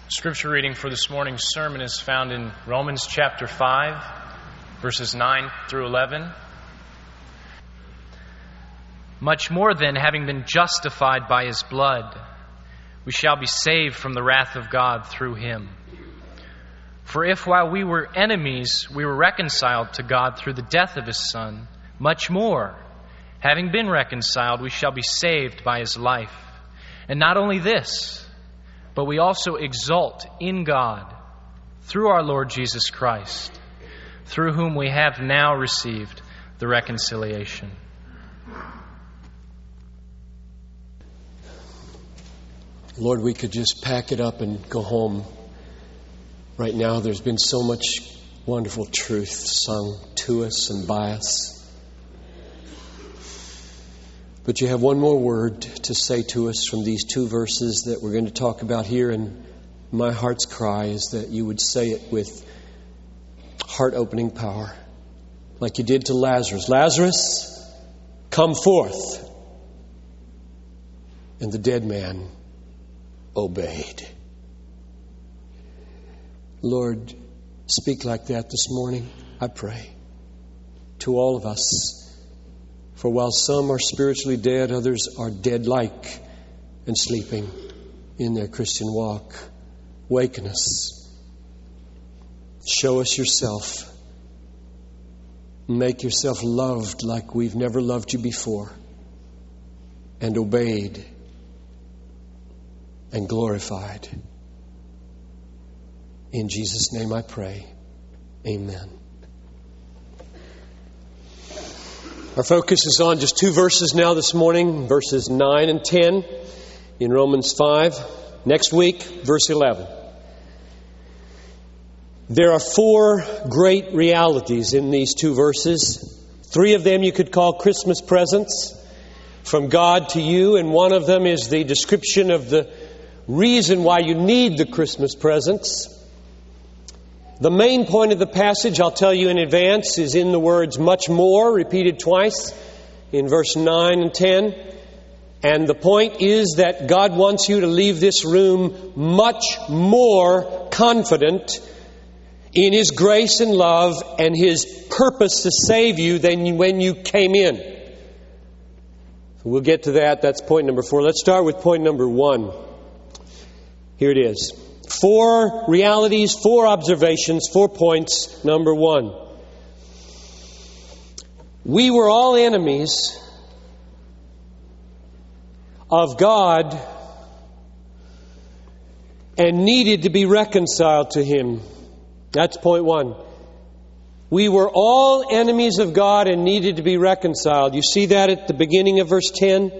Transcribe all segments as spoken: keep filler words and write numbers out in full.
Scripture reading for this morning's sermon is found in Romans chapter five, verses nine through eleven. Much more then, having been justified by His blood, we shall be saved from the wrath of God through Him. For if while we were enemies, we were reconciled to God through the death of His Son, much more, having been reconciled, we shall be saved by His life. And not only this, but we also exult in God through our Lord Jesus Christ, through whom we have now received the reconciliation. Lord, we could just pack it up and go home. Right now, there's been so much wonderful truth sung to us and by us. But you have one more word to say to us from these two verses that we're going to talk about here. And my heart's cry is that you would say it with heart-opening power, like you did to Lazarus. Lazarus, come forth. And the dead man obeyed. Lord, speak like that this morning, I pray, to all of us. For while some are spiritually dead, others are dead-like and sleeping in their Christian walk. Waken us. Show us yourself. Make yourself loved like we've never loved you before, and obeyed and glorified. In Jesus' name I pray. Amen. Our focus is on just two verses now this morning, verses nine and ten in Romans five. Next week, verse eleven. There are four great realities in these two verses. Three of them you could call Christmas presents from God to you, and one of them is the description of the reason why you need the Christmas presents. The main point of the passage, I'll tell you in advance, is in the words much more, repeated twice in verse nine and ten. And the point is that God wants you to leave this room much more confident in His grace and love and His purpose to save you than when you came in. We'll get to that. That's point number four. Let's start with point number one. Here it is. Four realities, four observations, four points. Number one. We were all enemies of God and needed to be reconciled to Him. That's point one. We were all enemies of God and needed to be reconciled. You see that at the beginning of verse ten?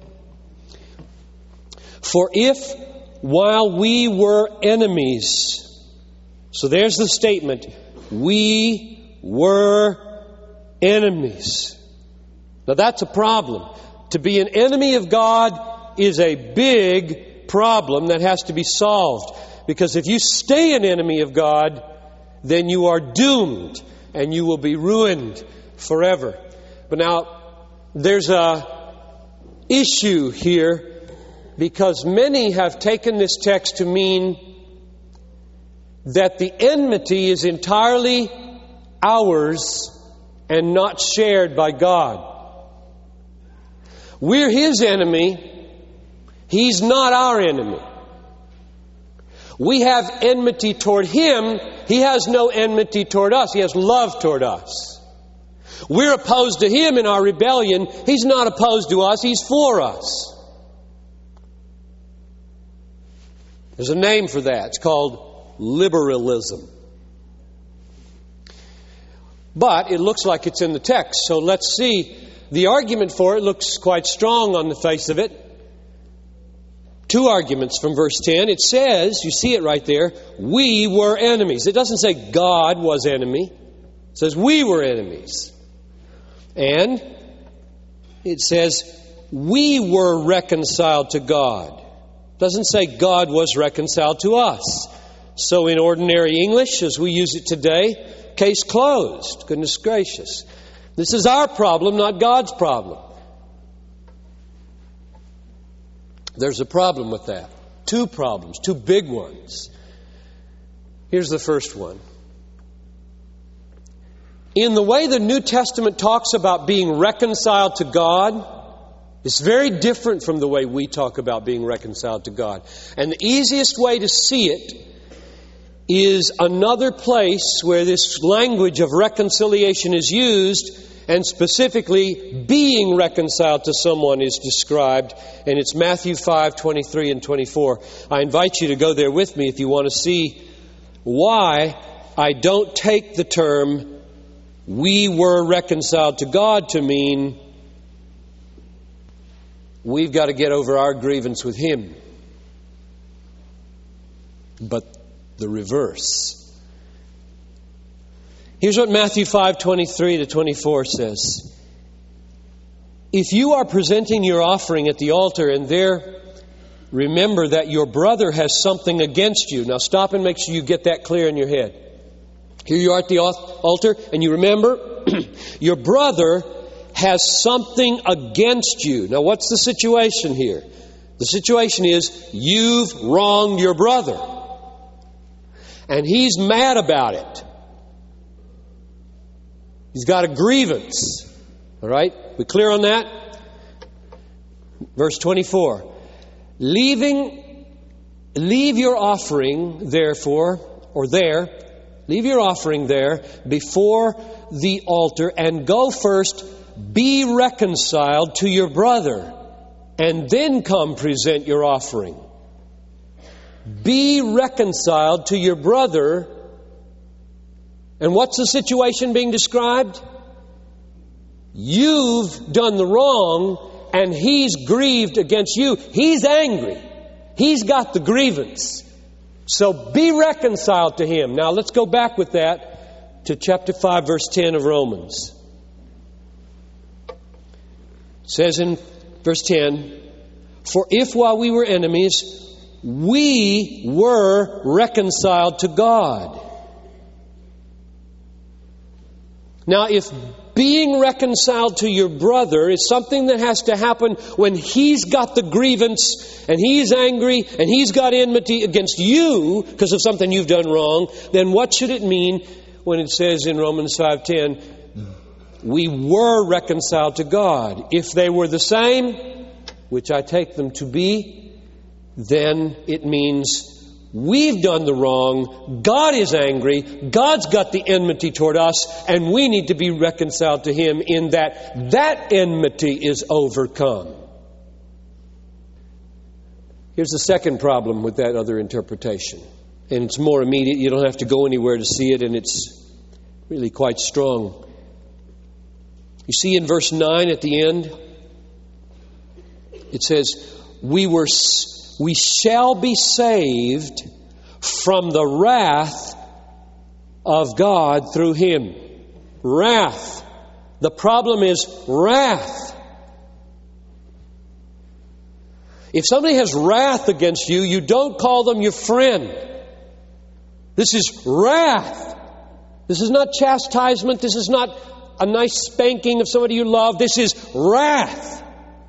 For if while we were enemies. So there's the statement. We were enemies. Now that's a problem. To be an enemy of God is a big problem that has to be solved. Because if you stay an enemy of God, then you are doomed and you will be ruined forever. But now, there's a issue here, because many have taken this text to mean that the enmity is entirely ours and not shared by God. We're His enemy. He's not our enemy. We have enmity toward Him. He has no enmity toward us. He has love toward us. We're opposed to Him in our rebellion. He's not opposed to us. He's for us. There's a name for that. It's called liberalism. But it looks like it's in the text. So let's see. The argument for it looks quite strong on the face of it. Two arguments from verse ten. It says, you see it right there, we were enemies. It doesn't say God was enemy. It says we were enemies. And it says we were reconciled to God. Doesn't say God was reconciled to us. So in ordinary English, as we use it today, case closed. Goodness gracious. This is our problem, not God's problem. There's a problem with that. Two problems, two big ones. Here's the first one. In the way the New Testament talks about being reconciled to God, it's very different from the way we talk about being reconciled to God. And the easiest way to see it is another place where this language of reconciliation is used, and specifically being reconciled to someone is described, and it's Matthew five, twenty-three and twenty-four. I invite you to go there with me if you want to see why I don't take the term "we were reconciled to God" to mean we've got to get over our grievance with Him, but the reverse. Here's what Matthew five, twenty-three to twenty-four says. If you are presenting your offering at the altar and there remember that your brother has something against you. Now stop and make sure you get that clear in your head. Here you are at the altar and you remember your brother has something against you. Now what's the situation here? The situation is you've wronged your brother. And he's mad about it. He's got a grievance. All right? We clear on that? Verse twenty-four. Leaving, leave your offering, therefore, or there, leave your offering there before the altar and go first, be reconciled to your brother, and then come present your offering. Be reconciled to your brother. And what's the situation being described? You've done the wrong and he's grieved against you. He's angry. He's got the grievance. So be reconciled to him. Now let's go back with that to chapter five, verse ten of Romans. It says in verse ten, for if while we were enemies, we were reconciled to God. Now, if being reconciled to your brother is something that has to happen when he's got the grievance and he's angry and he's got enmity against you because of something you've done wrong, then what should it mean when it says in Romans five ten, we were reconciled to God? If they were the same, which I take them to be, then it means we've done the wrong, God is angry, God's got the enmity toward us, and we need to be reconciled to Him in that that enmity is overcome. Here's the second problem with that other interpretation. And it's more immediate. You don't have to go anywhere to see it, and it's really quite strong. You see in verse nine at the end, it says, we were... We shall be saved from the wrath of God through Him. Wrath. The problem is wrath. If somebody has wrath against you, you don't call them your friend. This is wrath. This is not chastisement. This is not a nice spanking of somebody you love. This is wrath.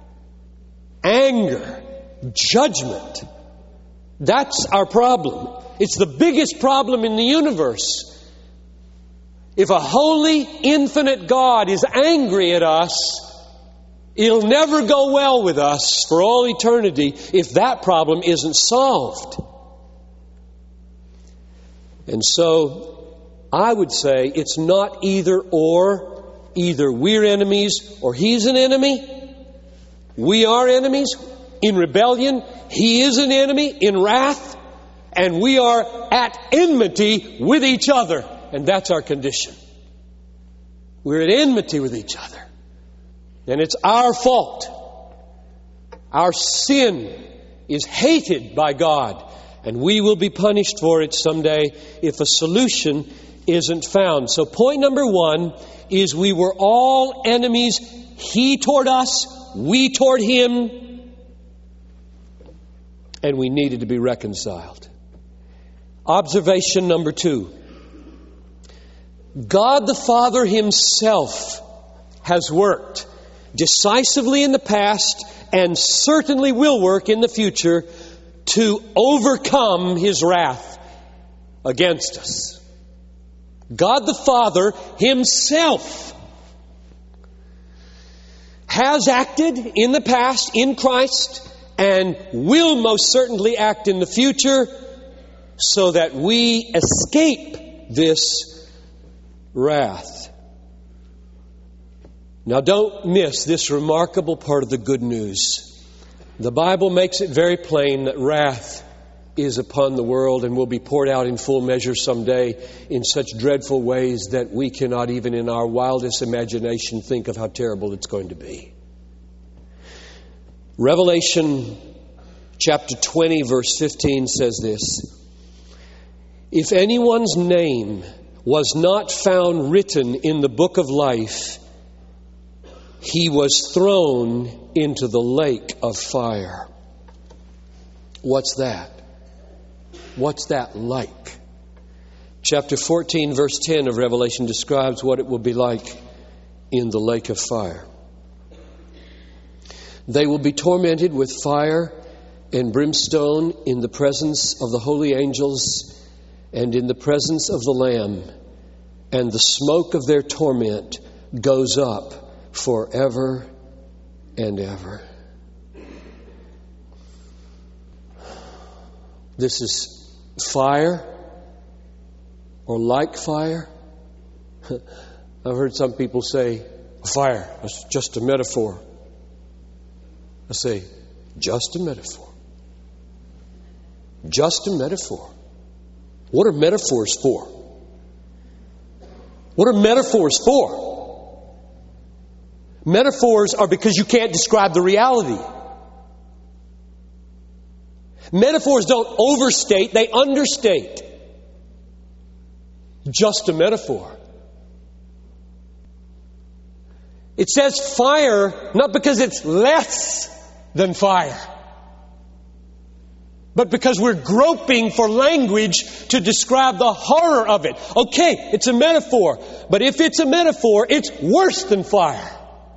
Anger. Judgment. That's our problem. It's the biggest problem in the universe. If a holy, infinite God is angry at us, it'll never go well with us for all eternity if that problem isn't solved. And so, I would say it's not either or. Either we're enemies or He's an enemy. We are enemies in rebellion. He is an enemy in wrath. And we are at enmity with each other. And that's our condition. We're at enmity with each other. And it's our fault. Our sin is hated by God. And we will be punished for it someday if a solution isn't found. So point number one is we were all enemies. He toward us, we toward Him. And we needed to be reconciled. Observation number two. God the Father Himself has worked decisively in the past and certainly will work in the future to overcome His wrath against us. God the Father Himself has acted in the past in Christ and will most certainly act in the future so that we escape this wrath. Now don't miss this remarkable part of the good news. The Bible makes it very plain that wrath is upon the world and will be poured out in full measure someday in such dreadful ways that we cannot even in our wildest imagination think of how terrible it's going to be. Revelation chapter twenty verse fifteen says this: "If anyone's name was not found written in the book of life, he was thrown into the lake of fire." What's that? What's that like? Chapter fourteen, verse ten of Revelation describes what it will be like in the lake of fire. "They will be tormented with fire and brimstone in the presence of the holy angels and in the presence of the Lamb, and the smoke of their torment goes up forever and ever." This is fire, or like fire. I've heard some people say, fire, that's just a metaphor. I say, just a metaphor. Just a metaphor. What are metaphors for? What are metaphors for? Metaphors are because you can't describe the reality. Metaphors don't overstate, they understate. Just a metaphor. It says fire not because it's less than fire, but because we're groping for language to describe the horror of it. Okay, it's a metaphor, but if it's a metaphor, it's worse than fire.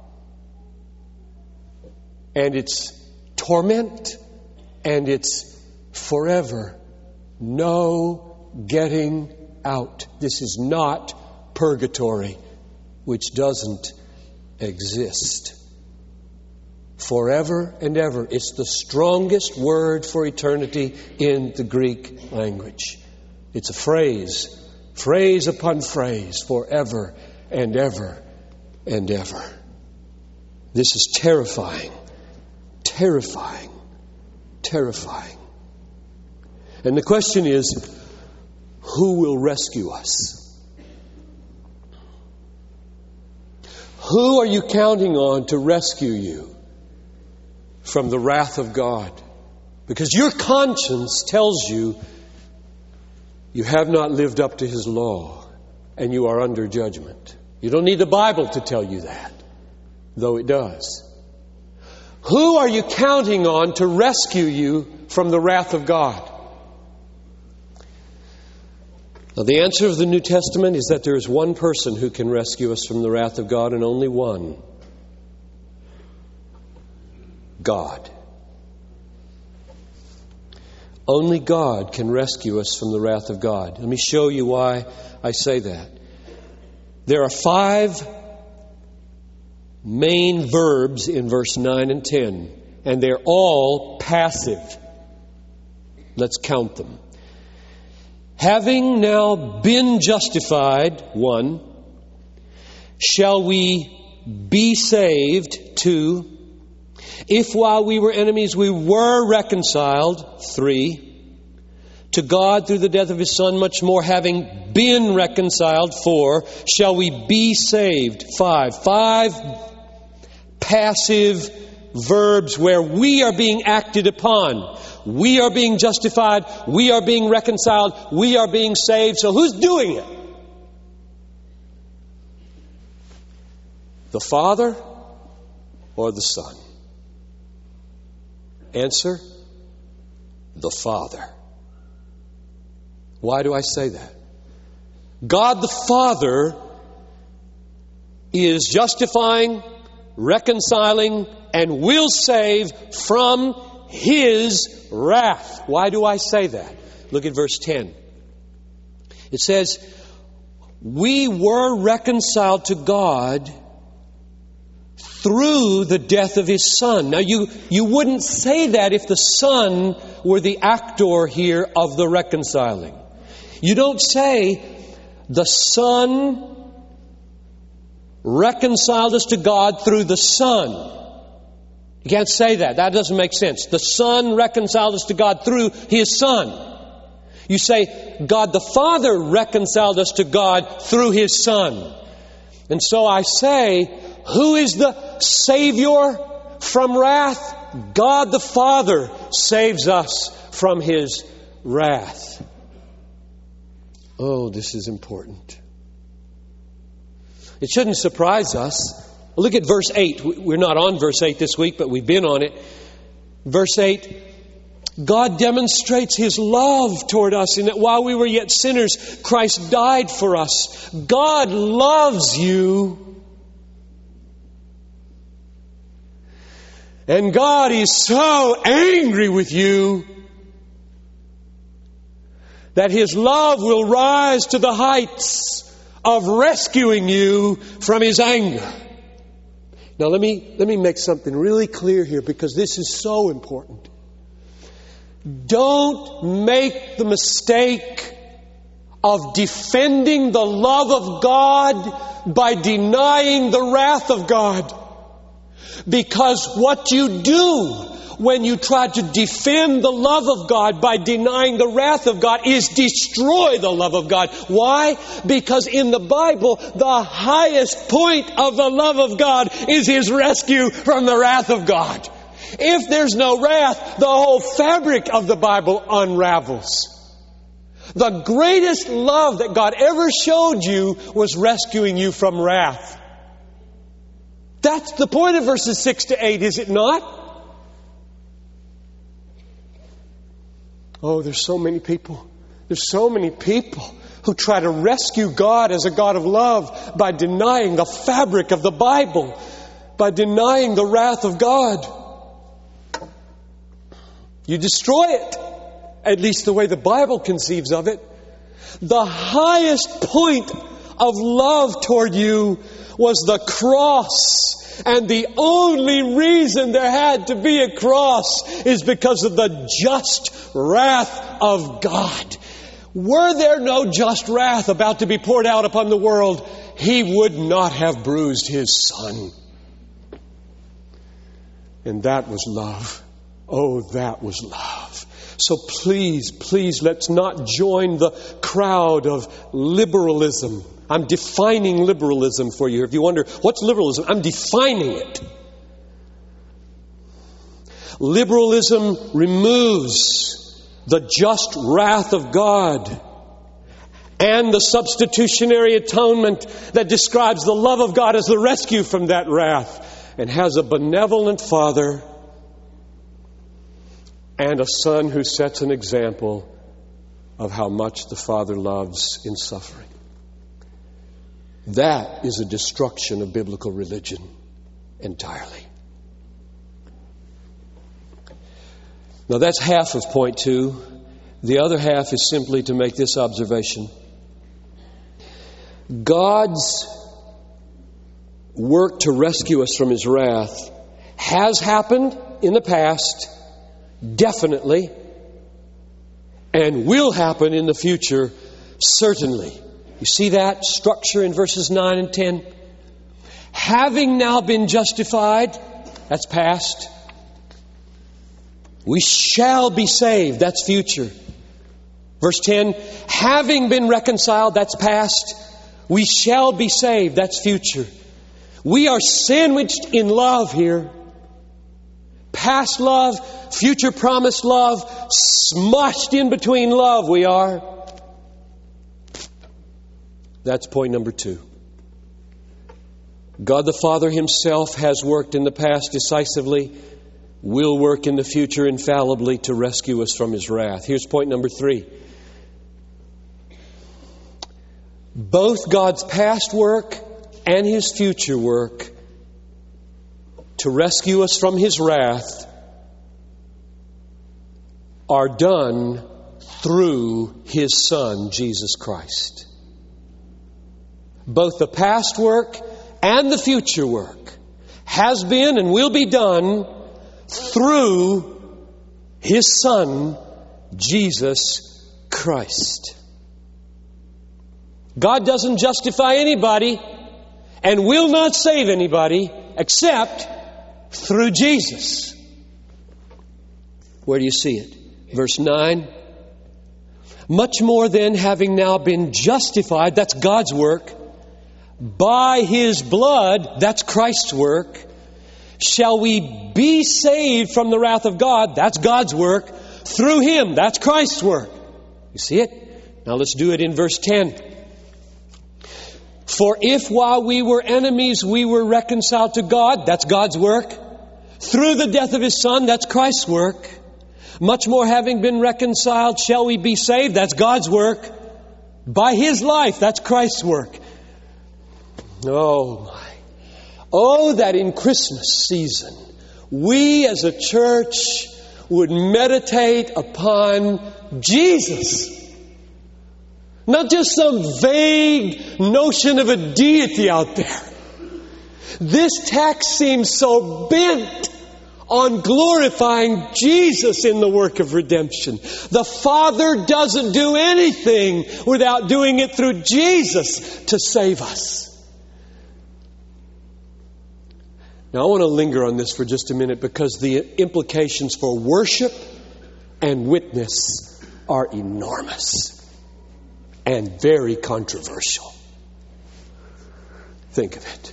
And it's torment, and it's forever. No getting out. This is not purgatory, which doesn't exist. Forever and ever. It's the strongest word for eternity in the Greek language. It's a phrase, phrase upon phrase, forever and ever and ever. This is terrifying, terrifying, terrifying. And the question is, who will rescue us? Who are you counting on to rescue you from the wrath of God? Because your conscience tells you you have not lived up to His law and you are under judgment. You don't need the Bible to tell you that, though it does. Who are you counting on to rescue you from the wrath of God? Now, the answer of the New Testament is that there is one person who can rescue us from the wrath of God, and only one. God. Only God can rescue us from the wrath of God. Let me show you why I say that. There are five main verbs in verse nine and ten, and they're all passive. Let's count them. Having now been justified, one. Shall we be saved, two. If while we were enemies we were reconciled, three. To God through the death of His Son, much more having been reconciled, four. Shall we be saved, five. Five passive verbs where we are being acted upon. We are being justified. We are being reconciled. We are being saved. So who's doing it? The Father or the Son? Answer: the Father. Why do I say that? God the Father is justifying, reconciling, and will save from His wrath. Why do I say that? Look at verse ten. It says, we were reconciled to God through the death of His Son. Now, you, you wouldn't say that if the Son were the actor here of the reconciling. You don't say, the Son reconciled us to God through the Son. You can't say that. That doesn't make sense. The Son reconciled us to God through His Son. You say, God the Father reconciled us to God through His Son. And so I say, who is the Savior from wrath? God the Father saves us from His wrath. Oh, this is important. It shouldn't surprise us. Look at verse eight. We're not on verse eight this week, but we've been on it. Verse eight. God demonstrates His love toward us in that while we were yet sinners, Christ died for us. God loves you. And God is so angry with you that His love will rise to the heights of rescuing you from His anger. Now let me, let me make something really clear here, because this is so important. Don't make the mistake of defending the love of God by denying the wrath of God. Because what you do when you try to defend the love of God by denying the wrath of God is destroy the love of God. Why? Because in the Bible, the highest point of the love of God is His rescue from the wrath of God. If there's no wrath, the whole fabric of the Bible unravels. The greatest love that God ever showed you was rescuing you from wrath. That's the point of verses six to eight, is it not? Oh, there's so many people. There's so many people who try to rescue God as a God of love by denying the fabric of the Bible, by denying the wrath of God. You destroy it, at least the way the Bible conceives of it. The highest point of love toward you was the cross. And the only reason there had to be a cross is because of the just wrath of God. Were there no just wrath about to be poured out upon the world, He would not have bruised His Son. And that was love. Oh, that was love. So please, please, let's not join the crowd of liberalism. I'm defining liberalism for you. If you wonder, what's liberalism? I'm defining it. Liberalism removes the just wrath of God and the substitutionary atonement that describes the love of God as the rescue from that wrath, and has a benevolent Father and a Son who sets an example of how much the Father loves in suffering. That is a destruction of biblical religion entirely. Now that's half of point two. The other half is simply to make this observation. God's work to rescue us from His wrath has happened in the past, definitely, and will happen in the future, certainly. You see that structure in verses nine and ten? Having now been justified, that's past. We shall be saved, that's future. Verse ten, having been reconciled, that's past. We shall be saved, that's future. We are sandwiched in love here. Past love, future promised love, smushed in between love we are. That's point number two. God the Father Himself has worked in the past decisively, will work in the future infallibly to rescue us from His wrath. Here's point number three. Both God's past work and His future work to rescue us from His wrath are done through His Son, Jesus Christ. Both the past work and the future work has been and will be done through His Son, Jesus Christ. God doesn't justify anybody and will not save anybody except through Jesus. Where do you see it? Verse nine. Much more then, having now been justified, that's God's work, by His blood, that's Christ's work, shall we be saved from the wrath of God, that's God's work, through Him, that's Christ's work. You see it? Now let's do it in verse ten. For if while we were enemies we were reconciled to God, that's God's work, through the death of His Son, that's Christ's work, much more having been reconciled shall we be saved, that's God's work, by His life, that's Christ's work. Oh my. Oh, that in Christmas season we as a church would meditate upon Jesus. Not just some vague notion of a deity out there. This text seems so bent on glorifying Jesus in the work of redemption. The Father doesn't do anything without doing it through Jesus to save us. Now I want to linger on this for just a minute because the implications for worship and witness are enormous and very controversial. Think of it.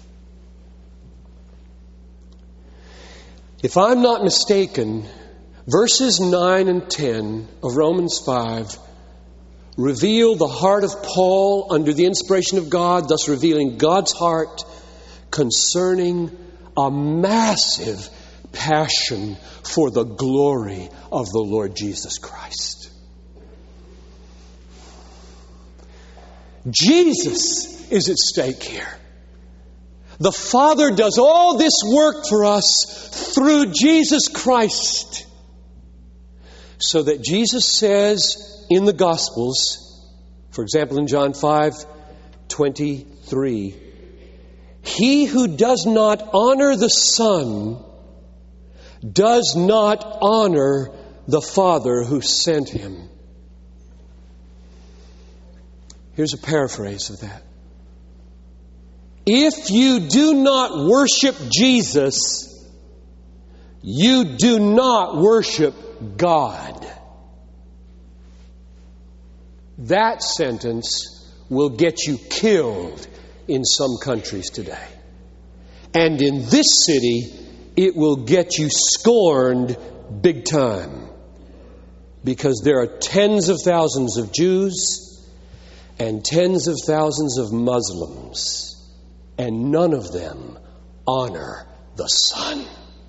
If I'm not mistaken, verses nine and ten of Romans five reveal the heart of Paul under the inspiration of God, thus revealing God's heart concerning a massive passion for the glory of the Lord Jesus Christ. Jesus is at stake here. The Father does all this work for us through Jesus Christ. So that Jesus says in the Gospels, for example in John five twenty-three, he who does not honor the Son does not honor the Father who sent Him. Here's a paraphrase of that. If you do not worship Jesus, you do not worship God. That sentence will get you killed in some countries today. And in this city, it will get you scorned big time. Because there are tens of thousands of Jews and tens of thousands of Muslims. And none of them honor the Son.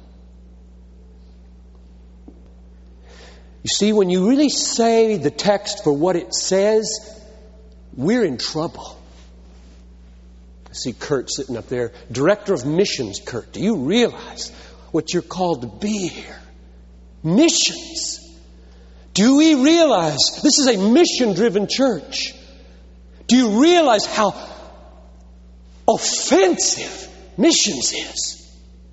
You see, when you really say the text for what it says, we're in trouble. I see Kurt sitting up there. Director of Missions, Kurt. Do you realize what you're called to be here? Missions. Do we realize this is a mission-driven church? Do you realize how offensive missions is?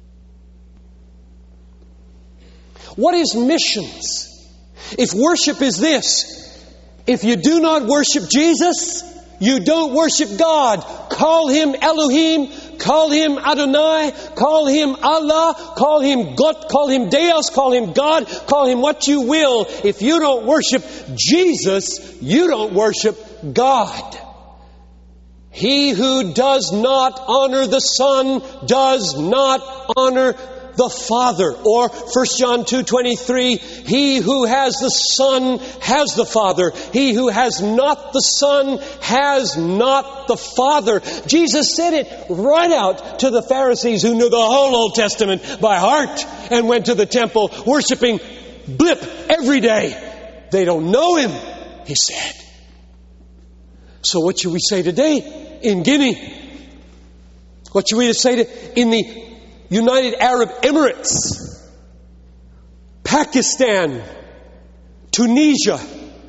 What is missions? If worship is this, if you do not worship Jesus, you don't worship God. Call Him Elohim, call Him Adonai, call Him Allah, call Him God, call Him Deus, call Him God, call Him what you will. If you don't worship Jesus, you don't worship God. He who does not honor the Son does not honor the Father. Or First John two twenty-three, he who has the Son has the Father. He who has not the Son has not the Father. Jesus said it right out to the Pharisees who knew the whole Old Testament by heart and went to the temple worshiping blip every day. They don't know Him, He said. So what should we say today? In Guinea, what should we say to in the United Arab Emirates, Pakistan, Tunisia,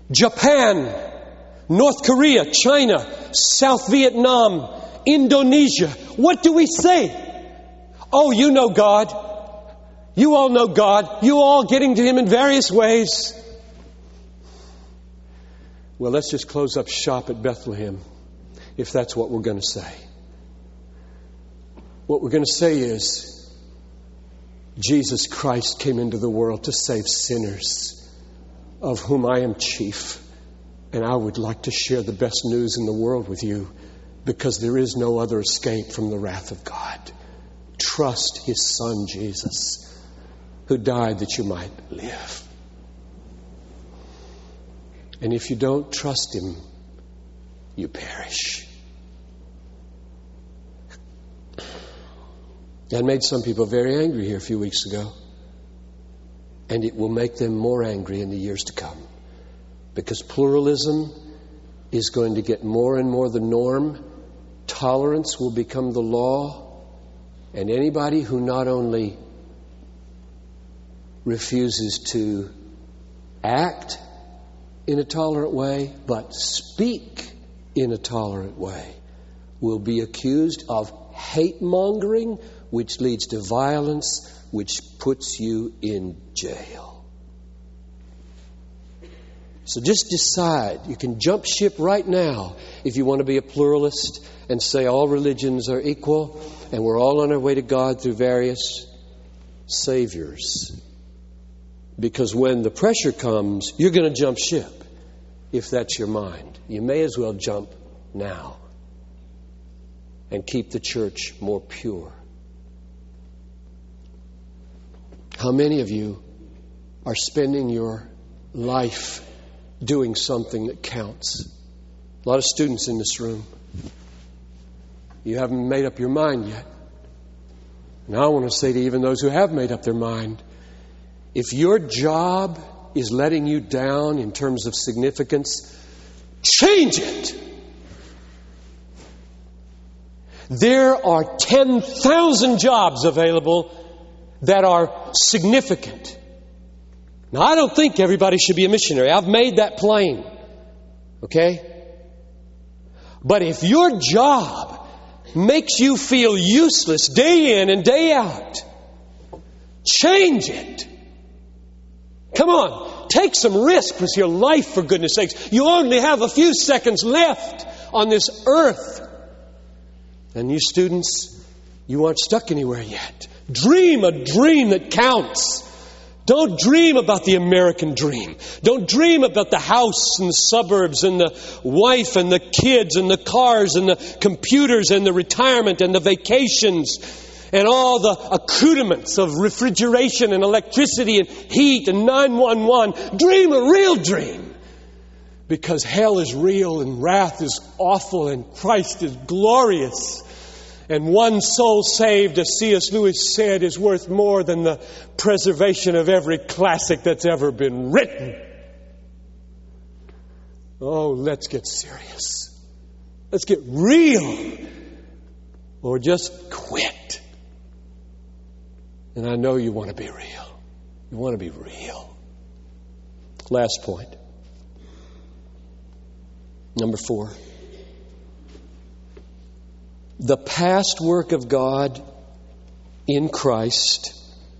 Japan, North Korea, China, South Vietnam, Indonesia. What do we say? Oh, you know God. You all know God. You all getting to Him in various ways. Well, let's just close up shop at Bethlehem, if that's what we're going to say. What we're going to say is, Jesus Christ came into the world to save sinners, of whom I am chief. And I would like to share the best news in the world with you, because there is no other escape from the wrath of God. Trust His Son, Jesus, who died that you might live. And if you don't trust Him, you perish. That made some people very angry here a few weeks ago. And it will make them more angry in the years to come. Because pluralism is going to get more and more the norm. Tolerance will become the law. And anybody who not only refuses to act in a tolerant way, but speak in a tolerant way, will be accused of hate-mongering, which leads to violence, which puts you in jail. So just decide. You can jump ship right now if you want to be a pluralist and say all religions are equal and we're all on our way to God through various saviors. Because when the pressure comes, you're going to jump ship if that's your mind. You may as well jump now and keep the church more pure. How many of you are spending your life doing something that counts? A lot of students in this room. You haven't made up your mind yet. And I want to say to even those who have made up their mind, if your job is letting you down in terms of significance, change it. There are ten thousand jobs available that are significant. Now, I don't think everybody should be a missionary. I've made that plain. Okay? But if your job makes you feel useless day in and day out, change it. Come on, take some risk with your life, for goodness sakes. You only have a few seconds left on this earth. And you students, you aren't stuck anywhere yet. Dream a dream that counts. Don't dream about the American dream. Don't dream about the house and the suburbs and the wife and the kids and the cars and the computers and the retirement and the vacations and all the accoutrements of refrigeration and electricity and heat and nine one one. Dream a real dream. Because hell is real and wrath is awful and Christ is glorious. And one soul saved, as C S Lewis said, is worth more than the preservation of every classic that's ever been written. Oh, let's get serious. Let's get real. Or just quit. And I know you want to be real. You want to be real. Last point. Number four. The past work of God in Christ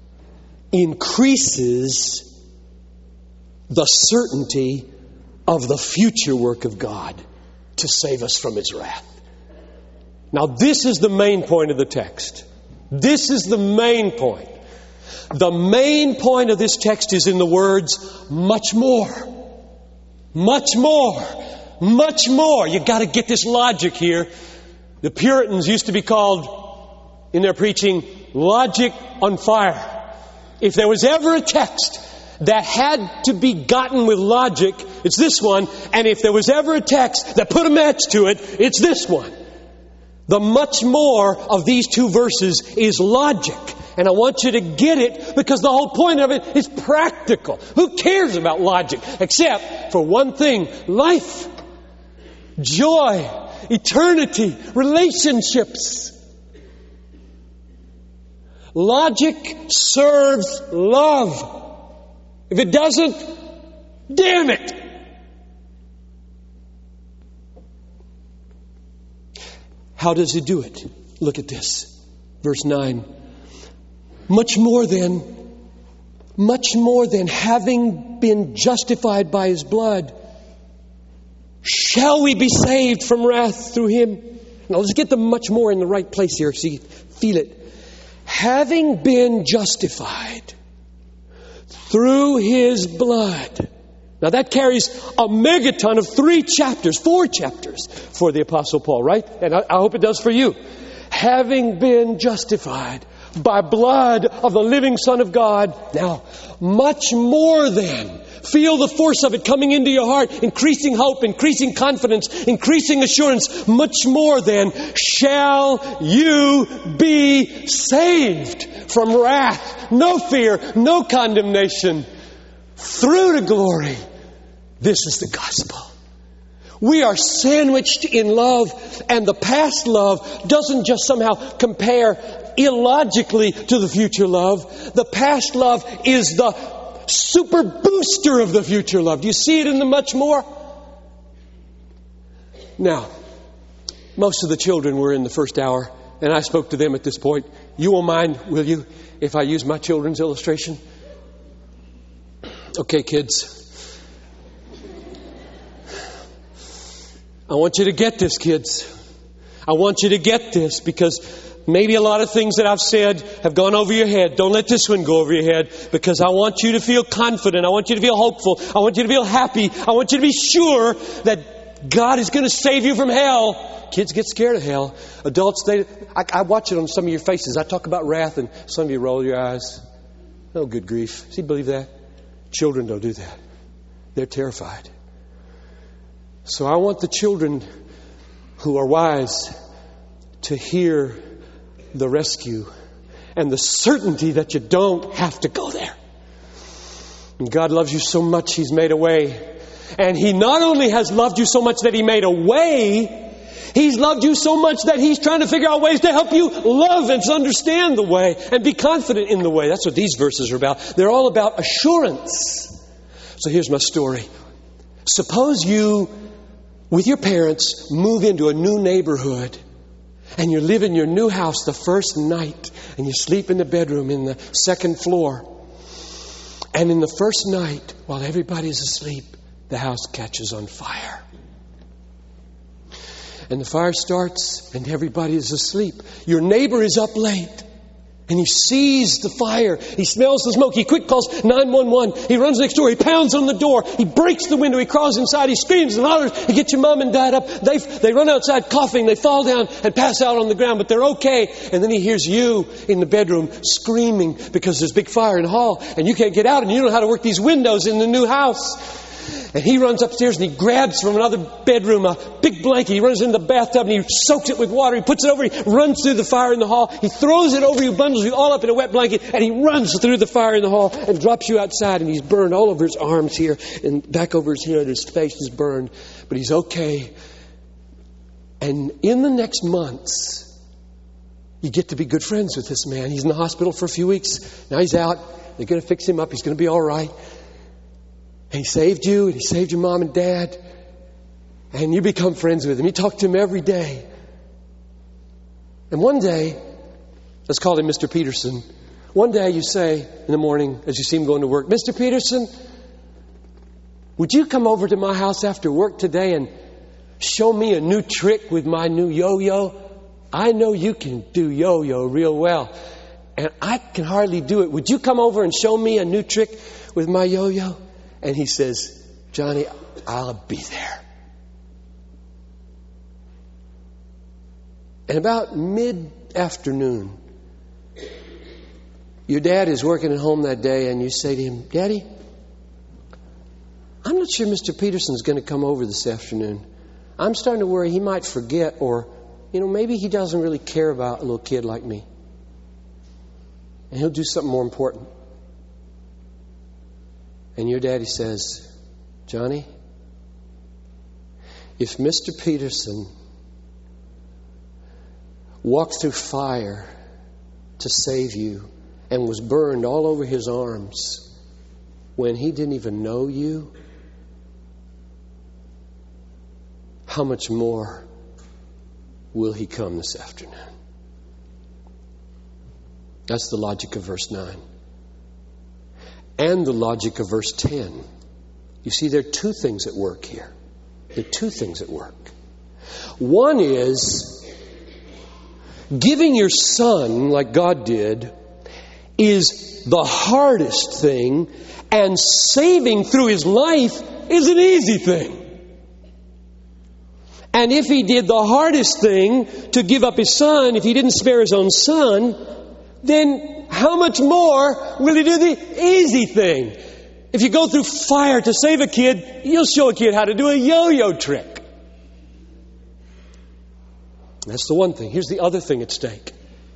increases the certainty of the future work of God to save us from His wrath. Now, this is the main point of the text. This is the main point. The main point of this text is in the words, much more. Much more. Much more. You've got to get this logic here. The Puritans used to be called, in their preaching, logic on fire. If there was ever a text that had to be gotten with logic, it's this one. And if there was ever a text that put a match to it, it's this one. The much more of these two verses is logic. And I want you to get it because the whole point of it is practical. Who cares about logic? Except for one thing, life, joy, eternity, relationships. Logic serves love. If it doesn't, damn it, How does He do it? Look at this. Verse nine. Much more than, much more than having been justified by His blood, shall we be saved from wrath through Him? Now let's get the much more in the right place here so you feel it. Having been justified through His blood. Now that carries a megaton of three chapters, four chapters for the Apostle Paul, right? And I, I hope it does for you. Having been justified by blood of the living Son of God. Now, much more than. Feel the force of it coming into your heart. Increasing hope, increasing confidence, increasing assurance. Much more than shall you be saved from wrath. No fear, no condemnation. Through to glory. This is the gospel. We are sandwiched in love, and the past love doesn't just somehow compare illogically to the future love. The past love is the super booster of the future love. Do you see it in the much more? Now, most of the children were in the first hour, and I spoke to them at this point. You won't mind, will you, if I use my children's illustration? Okay, kids. I want you to get this, kids. I want you to get this because maybe a lot of things that I've said have gone over your head. Don't let this one go over your head because I want you to feel confident. I want you to feel hopeful. I want you to feel happy. I want you to be sure that God is going to save you from hell. Kids get scared of hell. Adults, they, I, I watch it on some of your faces. I talk about wrath and some of you roll your eyes. Oh, good grief. Does he believe that? Children don't do that. They're terrified. So I want the children who are wise to hear the rescue and the certainty that you don't have to go there. And God loves you so much, He's made a way. And He not only has loved you so much that He made a way, He's loved you so much that He's trying to figure out ways to help you love and understand the way and be confident in the way. That's what these verses are about. They're all about assurance. So here's my story. Suppose you, with your parents, move into a new neighborhood and you live in your new house the first night and you sleep in the bedroom in the second floor. And in the first night, while everybody's asleep, the house catches on fire. And the fire starts and everybody is asleep. Your neighbor is up late. And he sees the fire. He smells the smoke. He quick calls nine one one. He runs next door. He pounds on the door. He breaks the window. He crawls inside. He screams and hollers. He gets your mom and dad up. They they run outside coughing. They fall down and pass out on the ground. But they're okay. And then he hears you in the bedroom screaming because there's a big fire in the hall. And you can't get out. And you don't know how to work these windows in the new house. And he runs upstairs and he grabs from another bedroom a big blanket. He runs into the bathtub and he soaks it with water. He puts it over. He runs through the fire in the hall. He throws it over you, bundles you all up in a wet blanket, and he runs through the fire in the hall and drops you outside. And he's burned all over his arms here and back over his head. His face is burned, but he's okay. And in the next months, you get to be good friends with this man. He's in the hospital for a few weeks. Now he's out. They're going to fix him up. He's going to be all right. And he saved you, and he saved your mom and dad. And you become friends with him. You talk to him every day. And one day, let's call him Mister Peterson. One day you say in the morning as you see him going to work, Mister Peterson, would you come over to my house after work today and show me a new trick with my new yo-yo? I know you can do yo-yo real well. And I can hardly do it. Would you come over and show me a new trick with my yo-yo? And he says, Johnny, I'll be there. And about mid-afternoon, your dad is working at home that day and you say to him, Daddy, I'm not sure Mister Peterson's going to come over this afternoon. I'm starting to worry he might forget or, you know, maybe he doesn't really care about a little kid like me. And he'll do something more important. And your daddy says, Johnny, if Mister Peterson walked through fire to save you and was burned all over his arms when he didn't even know you, how much more will He come this afternoon? That's the logic of verse nine. And the logic of verse ten. You see, there are two things at work here. There are two things at work. One is, giving your son like God did is the hardest thing, and saving through His life is an easy thing. And if He did the hardest thing to give up His son, if He didn't spare His own son, then how much more will He do the easy thing? If you go through fire to save a kid, you'll show a kid how to do a yo-yo trick. That's the one thing. Here's the other thing at stake.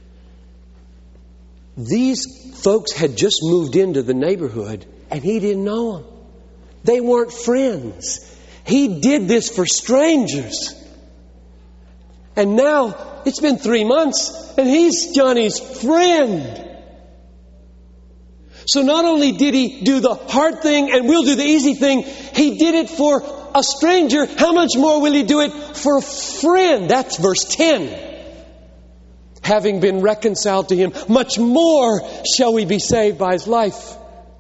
These folks had just moved into the neighborhood and He didn't know them. They weren't friends. He did this for strangers. And now it's been three months and he's Johnny's friend. So not only did He do the hard thing and we'll do the easy thing, He did it for a stranger. How much more will He do it for a friend? That's verse ten. Having been reconciled to Him, much more shall we be saved by His life.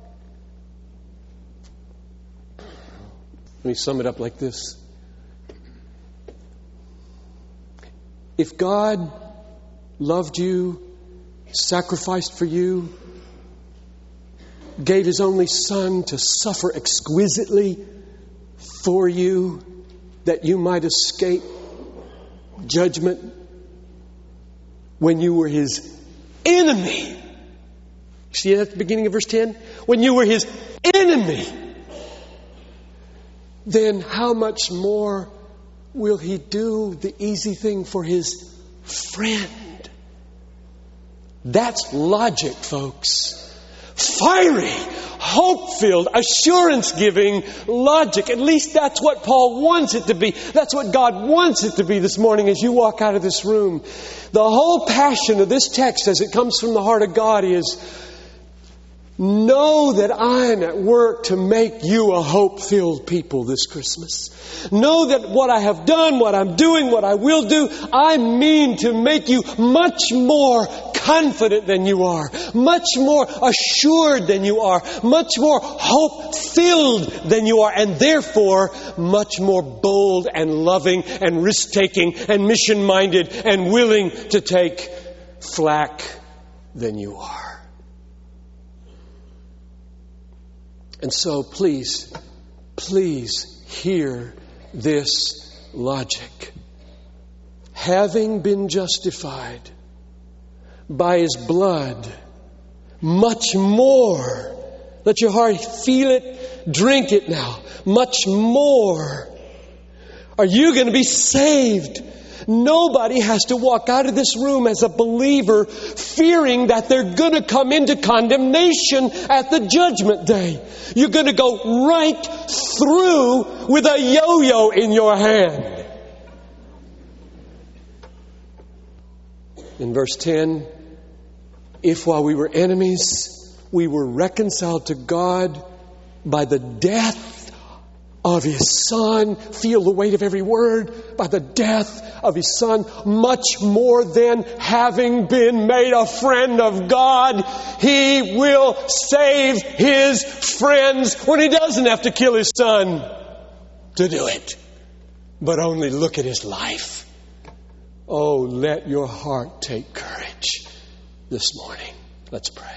Let me sum it up like this. If God loved you, sacrificed for you, gave His only Son to suffer exquisitely for you, that you might escape judgment when you were His enemy. See that at the beginning of verse ten? When you were His enemy, then how much more will He do the easy thing for His friend? That's logic, folks. Fiery, hope-filled, assurance-giving logic. At least that's what Paul wants it to be. That's what God wants it to be this morning as you walk out of this room. The whole passion of this text as it comes from the heart of God is, know that I'm at work to make you a hope-filled people this Christmas. Know that what I have done, what I'm doing, what I will do, I mean to make you much more confident than you are, much more assured than you are, much more hope-filled than you are, and therefore much more bold and loving and risk-taking and mission-minded and willing to take flack than you are. And so please, please hear this logic. Having been justified by His blood, much more. Let your heart feel it, drink it now. Much more are you going to be saved. Nobody has to walk out of this room as a believer fearing that they're going to come into condemnation at the judgment day. You're going to go right through with a yo-yo in your hand. In verse ten, if while we were enemies, we were reconciled to God by the death of His Son. Feel the weight of every word. By the death of His Son, much more than having been made a friend of God, He will save His friends when He doesn't have to kill His Son to do it, but only look at His life. Oh, let your heart take courage this morning. Let's pray.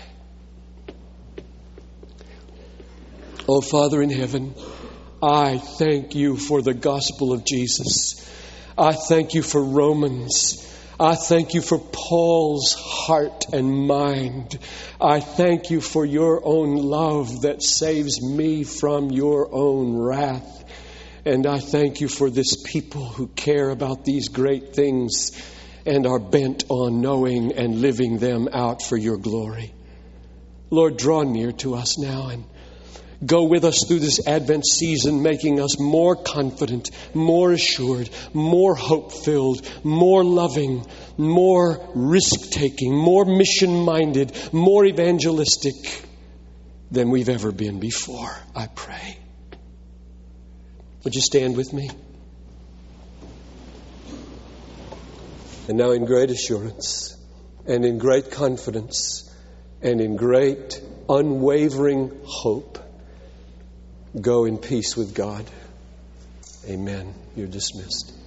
Oh, Father in heaven, I thank You for the gospel of Jesus. I thank You for Romans. I thank You for Paul's heart and mind. I thank You for Your own love that saves me from Your own wrath. And I thank You for this people who care about these great things and are bent on knowing and living them out for Your glory. Lord, draw near to us now and go with us through this Advent season, making us more confident, more assured, more hope-filled, more loving, more risk-taking, more mission-minded, more evangelistic than we've ever been before, I pray. Would you stand with me? And now in great assurance and in great confidence and in great unwavering hope, go in peace with God. Amen. You're dismissed.